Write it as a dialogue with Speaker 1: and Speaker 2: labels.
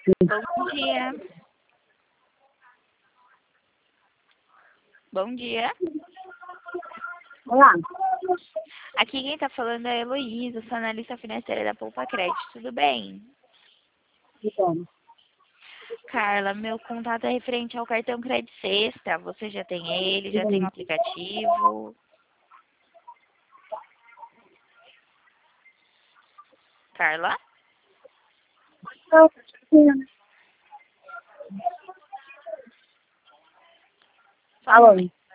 Speaker 1: Bom dia. Bom dia.
Speaker 2: Olá.
Speaker 1: Aqui quem tá falando é a Heloísa, sou analista financeira da Poupa Crédito. Tudo bem?
Speaker 2: Então,
Speaker 1: Carla, meu contato é referente ao cartão Crédito Sexta. Você já tem ele? Já tem o aplicativo? Carla? Só um
Speaker 2: Alô.
Speaker 1: momento.